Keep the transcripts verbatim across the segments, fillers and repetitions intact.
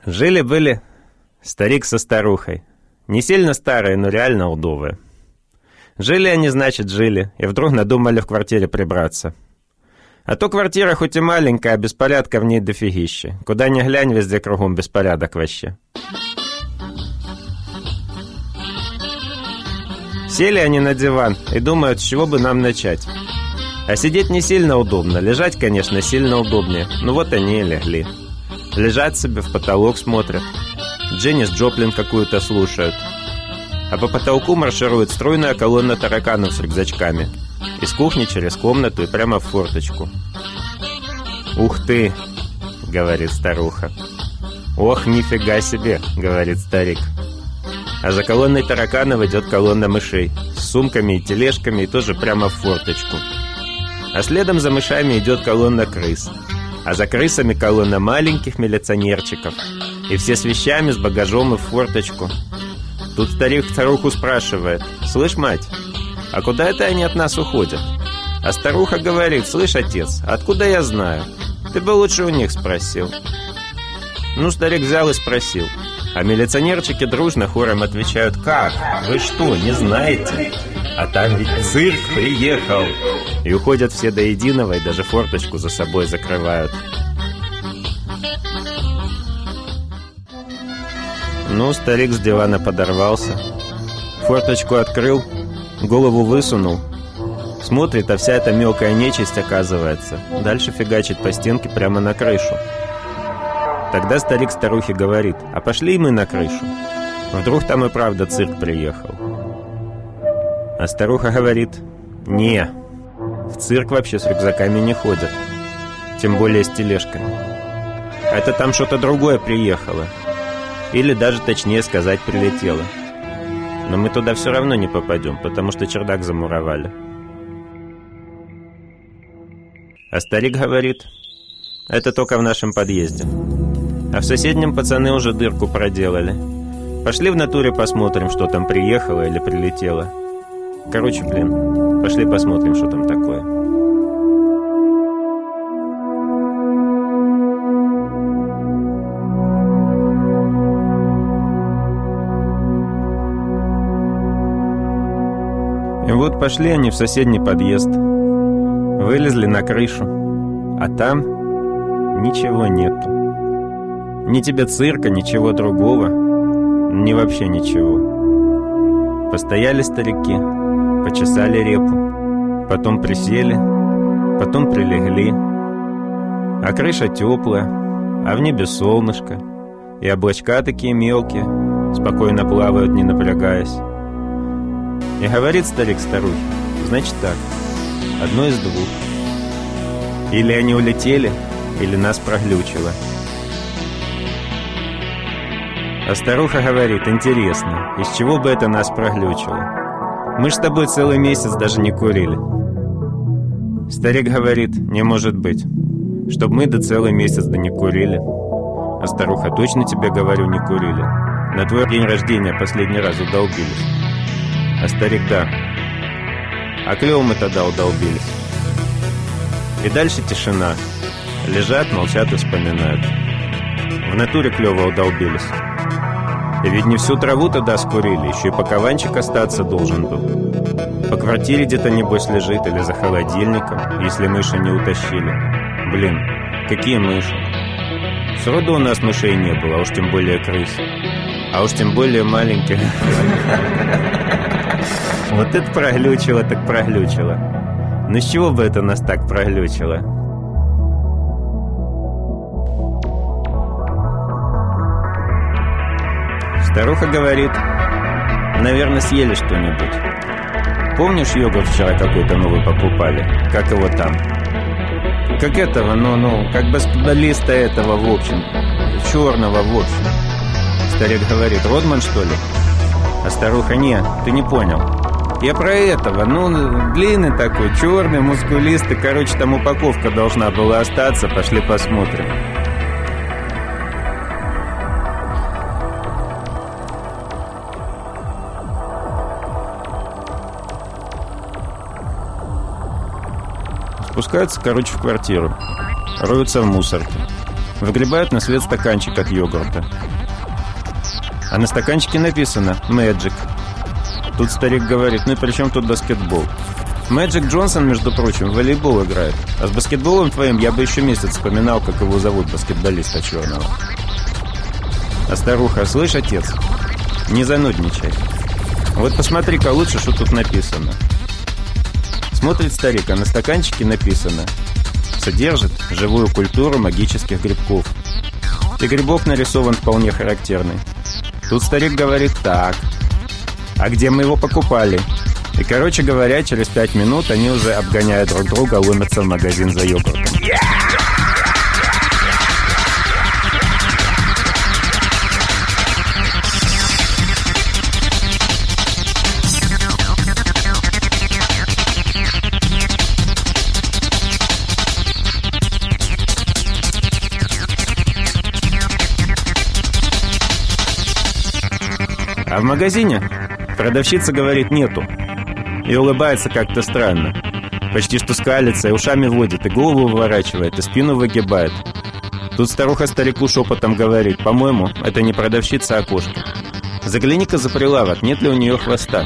Жили-были старик со старухой. Не сильно старые, но реально удовые. Жили они, значит, жили, и вдруг надумали в квартире прибраться. А то квартира хоть и маленькая, а беспорядка в ней дофигища. Куда ни глянь, везде кругом беспорядок вообще. Сели они на диван и думают, с чего бы нам начать. А сидеть не сильно удобно, лежать, конечно, сильно удобнее. Ну вот они и легли. Лежат себе, в потолок смотрят. Дженнис Джоплин какую-то слушают. А по потолку марширует стройная колонна тараканов с рюкзачками. Из кухни через комнату и прямо в форточку. «Ух ты!» — говорит старуха. «Ох, нифига себе!» — говорит старик. А за колонной тараканов идет колонна мышей с сумками и тележками, и тоже прямо в форточку. А следом за мышами идет колонна крыс. А за крысами колонна маленьких милиционерчиков. И все с вещами, с багажом и в форточку. Тут старик старуху спрашивает: «Слышь, мать, а куда это они от нас уходят?» А старуха говорит: «Слышь, отец, откуда я знаю? Ты бы лучше у них спросил». Ну, старик взял и спросил. А милиционерчики дружно хором отвечают: «Как? Вы что, не знаете? А там ведь цирк приехал!» И уходят все до единого, и даже форточку за собой закрывают. Ну, старик с дивана подорвался, форточку открыл, голову высунул. Смотрит, а вся эта мелкая нечисть, оказывается, дальше фигачит по стенке прямо на крышу. Тогда старик старухе говорит: «А пошли мы на крышу. Вдруг там и правда цирк приехал». А старуха говорит: «Не, в цирк вообще с рюкзаками не ходят, тем более с тележками. Это там что-то другое приехало. Или даже, точнее сказать, прилетело. Но мы туда все равно не попадем, потому что чердак замуровали». А старик говорит: «Это только в нашем подъезде. А в соседнем пацаны уже дырку проделали. Пошли в натуре посмотрим, что там приехало или прилетело. Короче, блин, пошли посмотрим, что там такое». И вот пошли они в соседний подъезд. Вылезли на крышу. А там ничего нету. Ни тебе цирка, ничего другого. Ни вообще ничего. Постояли старики, почесали репу, потом присели, потом прилегли. А крыша теплая, а в небе солнышко, и облачка такие мелкие, спокойно плавают, не напрягаясь. И говорит старик старухе: «Значит так, одно из двух. Или они улетели, или нас проглючило». А старуха говорит: «Интересно, из чего бы это нас проглючило? Мы ж с тобой целый месяц даже не курили». Старик говорит: «Не может быть, чтоб мы до целый месяц да не курили». А старуха: «Точно тебе говорю, не курили. На твой день рождения последний раз удолбились». А старик: «Да. А клёво мы тогда удолбились». И дальше тишина. Лежат, молчат и вспоминают. В натуре клёво удолбились. И ведь не всю траву тогда скурили, еще и пакованчик остаться должен был. По квартире где-то, небось, лежит, или за холодильником, если мыши не утащили. Блин, какие мыши? Сроду у нас мышей не было, а уж тем более крыс. А уж тем более маленьких. Вот это проглючило, так проглючило. Ну с чего бы это нас так проглючило? Старуха говорит: «Наверное, съели что-нибудь. Помнишь, йогурт вчера какой-то новый покупали? Как его там? Как этого, ну-ну, как баскетболиста этого, в общем. Черного, в общем». Старик говорит: «Родман, что ли?» А старуха: «Не, ты не понял. Я про этого, ну, длинный такой, черный, мускулистый. Короче, там упаковка должна была остаться. Пошли посмотрим». Спускаются, короче, в квартиру. Роются в мусорке. Выгребают на свет стаканчик от йогурта. А на стаканчике написано «Magic». Тут старик говорит: ну и при чем тут баскетбол? Мэджик Джонсон, между прочим, в волейбол играет. А с баскетболом твоим я бы еще месяц вспоминал, как его зовут, баскетболиста черного. А старуха: слышь, отец, не занудничай. Вот посмотри-ка лучше, что тут написано. Смотрит старик, а на стаканчике написано: содержит живую культуру магических грибков. И грибок нарисован вполне характерный. Тут старик говорит: так, а где мы его покупали? И, короче говоря, через пять минут они уже, обгоняя друг друга, ломятся в магазин за йогуртом. А в магазине продавщица говорит: нету. И улыбается как-то странно. Почти что скалится, и ушами водит, и голову выворачивает, и спину выгибает. Тут старуха старику шепотом говорит: по-моему, это не продавщица, а кошка. Загляни-ка за прилавок, нет ли у нее хвоста.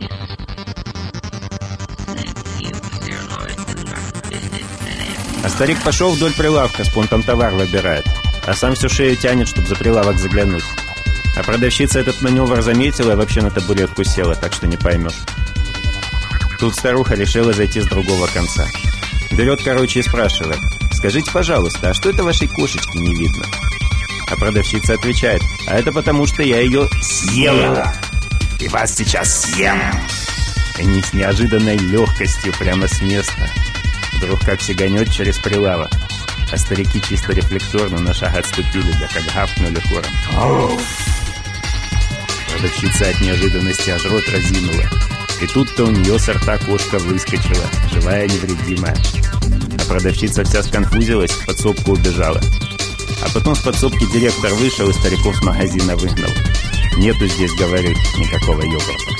А старик пошел вдоль прилавка, с пунктом товар выбирает, а сам всю шею тянет, чтобы за прилавок заглянуть. А продавщица этот маневр заметила и вообще на табуретку села, так что не поймешь. Тут старуха решила зайти с другого конца. Берет, короче, и спрашивает: скажите, пожалуйста, а что это вашей кошечки не видно? А продавщица отвечает: а это потому, что я ее съела. И вас сейчас съем. И не с неожиданной легкостью, прямо с места. Вдруг как сиганет через прилавок. А старики чисто рефлекторно на шаг отступили, да как гавкнули хором. Продавщица от неожиданности аж рот разинула. И тут-то у нее со рта кошка выскочила, живая и невредимая. А продавщица вся сконфузилась, в подсобку убежала. А потом в подсобке директор вышел и стариков с магазина выгнал. Нету здесь, говорит, никакого йогурта.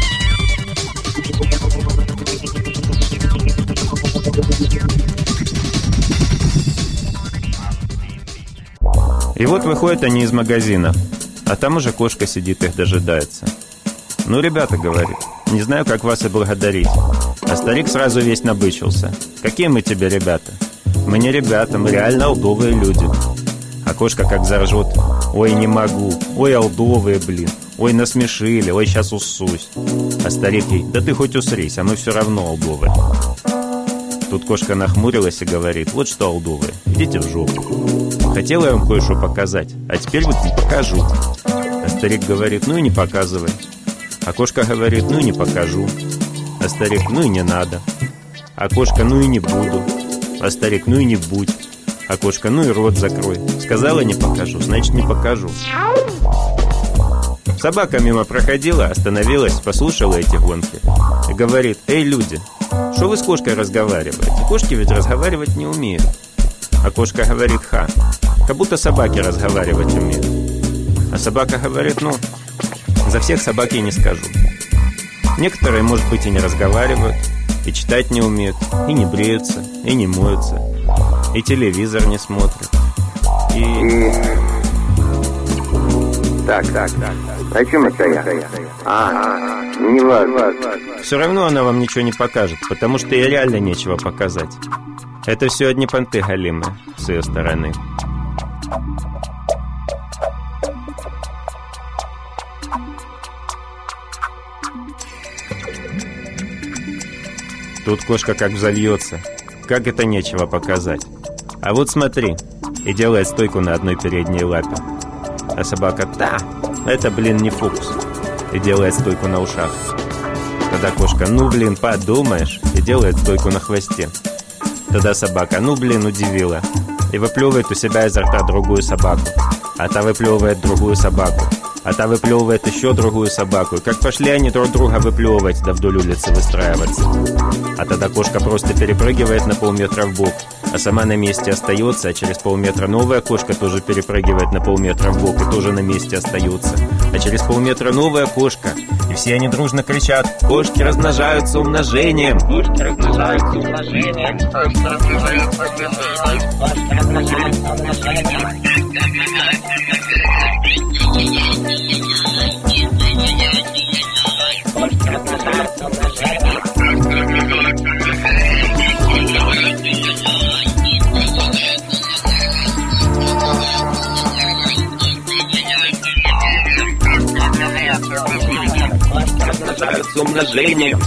И вот выходят они из магазина, а там уже кошка сидит, их дожидается. «Ну, ребята, — говорит, — не знаю, как вас и благодарить». А старик сразу весь набычился. «Какие мы тебе ребята?» «Мы не ребята, мы реально алдовые люди». А кошка как заржет: «Ой, не могу, ой, алдовые, блин, ой, насмешили, ой, сейчас уссусь». А старик ей: «Да ты хоть усрись, а мы все равно алдовые». Тут кошка нахмурилась и говорит: «Вот что, алдовые, идите в жопу. Хотела я вам кое-что показать, а теперь вот не покажу». А старик говорит: «Ну и не показывай». А кошка говорит: ну и не покажу. А старик: ну и не надо. А кошка: ну и не буду. А старик: ну и не будь. А кошка: ну и рот закрой. Сказала не покажу, значит не покажу. Собака мимо проходила, остановилась, послушала эти гонки и говорит: эй, люди, что вы с кошкой разговариваете? Кошки ведь разговаривать не умеют. А кошка говорит: ха, как будто собаки разговаривать умеют. А собака говорит: ну, за всех собак я не скажу. Некоторые, может быть, и не разговаривают, и читать не умеют, и не бреются, и не моются, и телевизор не смотрят, и... и... Так, так, так. О чем это я? А, не важно. Все равно она вам ничего не покажет, потому что ей реально нечего показать. Это все одни понты галимые с ее стороны. Тут кошка как взовьется. Как это нечего показать? А вот смотри. И делает стойку на одной передней лапе. А собака: да, это, блин, не фокус. И делает стойку на ушах. Тогда кошка: ну, блин, подумаешь. И делает стойку на хвосте. Тогда собака: ну, блин, удивила. И выплевывает у себя изо рта другую собаку. А та выплевывает другую собаку. А та выплевывает еще другую собаку. И как пошли они друг друга выплевывать, да вдоль улицы выстраиваться. А тогда кошка просто перепрыгивает на полметра в бок, а сама на месте остается, а через полметра новая кошка тоже перепрыгивает на полметра в бок и тоже на месте остается, а через полметра новая кошка, и все они дружно кричат: «Кошки размножаются умножением! Кошки размножаются умножением! Кошки размножаются умножением! Кошки размножаются умножением!» С умножением.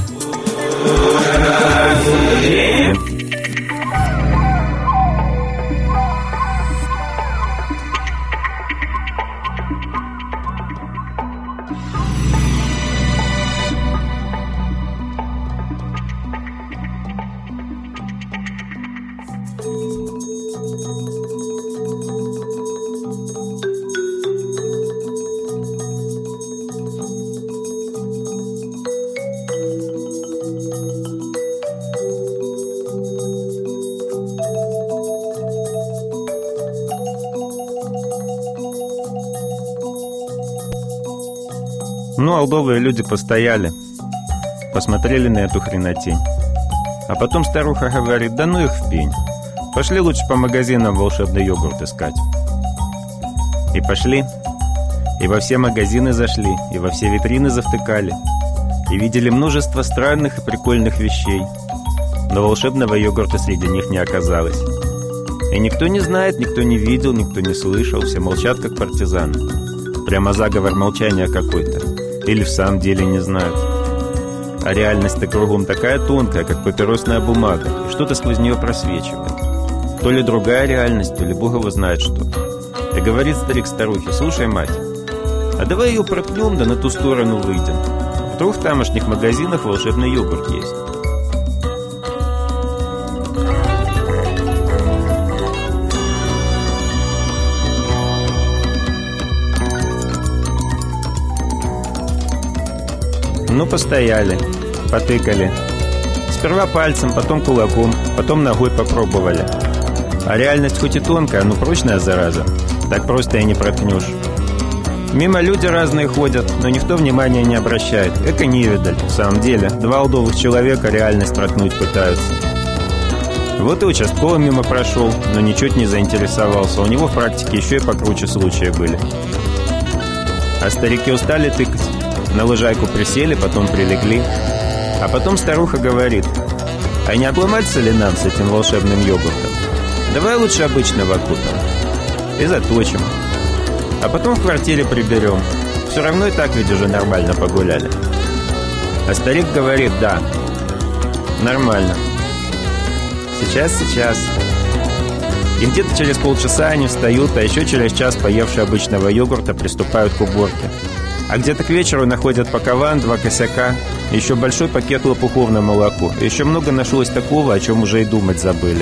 Ну, алдовые люди постояли, посмотрели на эту хренотень. А потом старуха говорит: да ну их в пень. Пошли лучше по магазинам волшебный йогурт искать. И пошли. И во все магазины зашли, и во все витрины завтыкали. И видели множество странных и прикольных вещей. Но волшебного йогурта среди них не оказалось. И никто не знает, никто не видел, никто не слышал. Все молчат, как партизаны. Прямо заговор молчания какой-то. Или в самом деле не знают. А реальность-то кругом такая тонкая, как папиросная бумага, и что-то сквозь нее просвечивает. То ли другая реальность, то ли Бог его знает что. И говорит старик старухе: слушай, мать, а давай ее пропнем, да на ту сторону выйдем. Вдруг в тамошних магазинах волшебный йогурт есть. Ну, постояли, потыкали. Сперва пальцем, потом кулаком, потом ногой попробовали. А реальность хоть и тонкая, но прочная зараза. Так просто и не проткнешь. Мимо люди разные ходят, но никто внимания не обращает. Эко невидаль, в самом деле. Два алдовых человека реальность проткнуть пытаются. Вот и участковый мимо прошел, но ничуть не заинтересовался. У него в практике еще и покруче случаи были. А старики устали тыкать. На лужайку присели, потом прилегли. А потом старуха говорит: а не обломаться ли нам с этим волшебным йогуртом? Давай лучше обычного купим и заточим. А потом в квартире приберем. Все равно и так ведь уже нормально погуляли. А старик говорит: да, нормально. Сейчас, сейчас. И где-то через полчаса они встают, а еще через час, поевшие обычного йогурта, приступают к уборке. А где-то к вечеру находят пакован, два косяка, еще большой пакет лопухов на молоко. Еще много нашлось такого, о чем уже и думать забыли.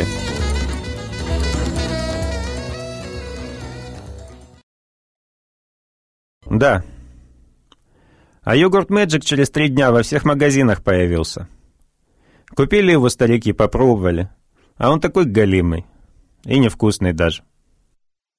Да. А йогурт Мэджик через три дня во всех магазинах появился. Купили его старики, попробовали. А он такой галимый. И невкусный даже.